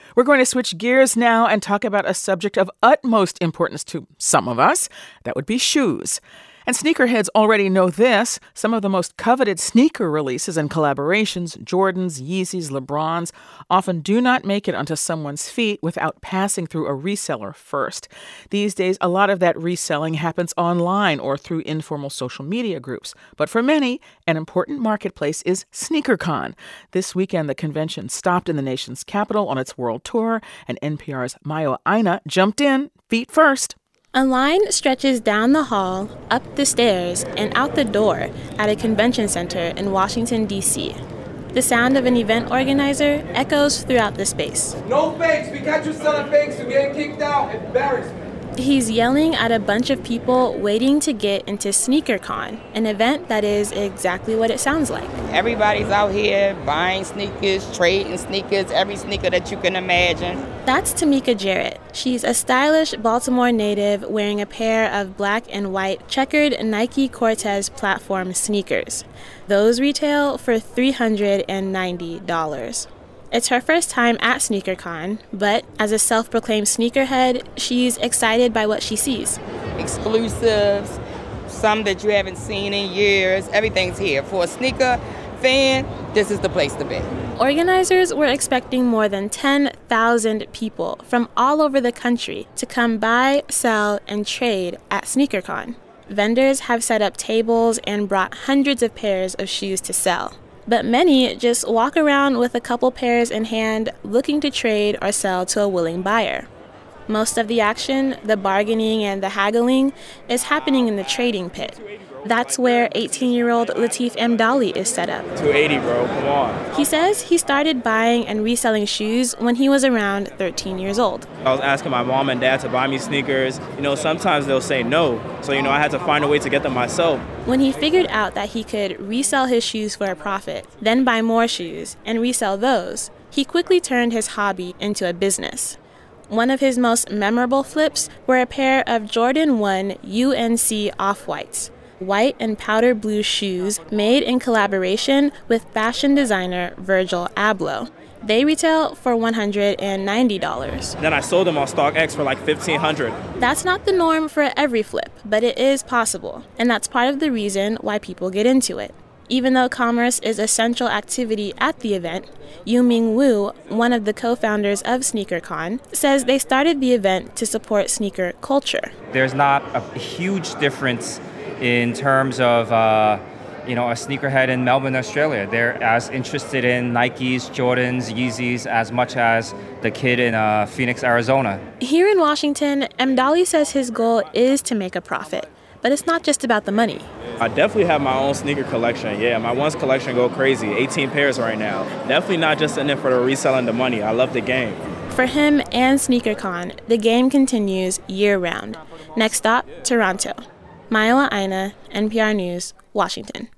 We're going to switch gears now and talk about a subject of utmost importance to some of us. That would be shoes. And sneakerheads already know this. Some of the most coveted sneaker releases and collaborations, Jordans, Yeezys, LeBrons, often do not make it onto someone's feet without passing through a reseller first. These days, a lot of that reselling happens online or through informal social media groups. But for many, an important marketplace is SneakerCon. This weekend, the convention stopped in the nation's capital on its world tour, and NPR's Mayowa Aina jumped in, feet first. A line stretches down the hall, up the stairs, and out the door at a convention center in Washington, D.C. The sound of an event organizer echoes throughout the space. No fakes! We got you selling fakes! You're getting kicked out! Embarrassment! He's yelling at a bunch of people waiting to get into SneakerCon, an event that is exactly what it sounds like. Everybody's out here buying sneakers, trading sneakers, every sneaker that you can imagine. That's Tamika Jarrett. She's a stylish Baltimore native wearing a pair of black and white checkered Nike Cortez platform sneakers. Those retail for $390. It's her first time at SneakerCon, but as a self-proclaimed sneakerhead, she's excited by what she sees. Exclusives, some that you haven't seen in years, everything's here. For a sneaker fan, this is the place to be. Organizers were expecting more than 10,000 people from all over the country to come buy, sell, and trade at SneakerCon. Vendors have set up tables and brought hundreds of pairs of shoes to sell. But many just walk around with a couple pairs in hand, looking to trade or sell to a willing buyer. Most of the action, the bargaining and the haggling, is happening in the trading pit. That's where 18-year-old Latif Mdali is set up. $280, bro. Come on. He says he started buying and reselling shoes when he was around 13 years old. I was asking my mom and dad to buy me sneakers. Sometimes they'll say no. So, I had to find a way to get them myself. When he figured out that he could resell his shoes for a profit, then buy more shoes and resell those, he quickly turned his hobby into a business. One of his most memorable flips were a pair of Jordan 1 UNC Off-Whites, white and powder blue shoes made in collaboration with fashion designer Virgil Abloh. They retail for $190. Then I sold them on StockX for like $1,500. That's not the norm for every flip, but it is possible, and that's part of the reason why people get into it. Even though commerce is a central activity at the event, Yu-Ming Wu, one of the co-founders of SneakerCon, says they started the event to support sneaker culture. There's not a huge difference in terms of a sneakerhead in Melbourne, Australia. They're as interested in Nikes, Jordans, Yeezys as much as the kid in Phoenix, Arizona. Here in Washington, Mdali says his goal is to make a profit. But it's not just about the money. I definitely have my own sneaker collection. Yeah, my ones collection go crazy. 18 pairs right now. Definitely not just in it for the reselling the money. I love the game. For him and SneakerCon, the game continues year-round. Next stop, Toronto. Mayowa Aina, NPR News, Washington.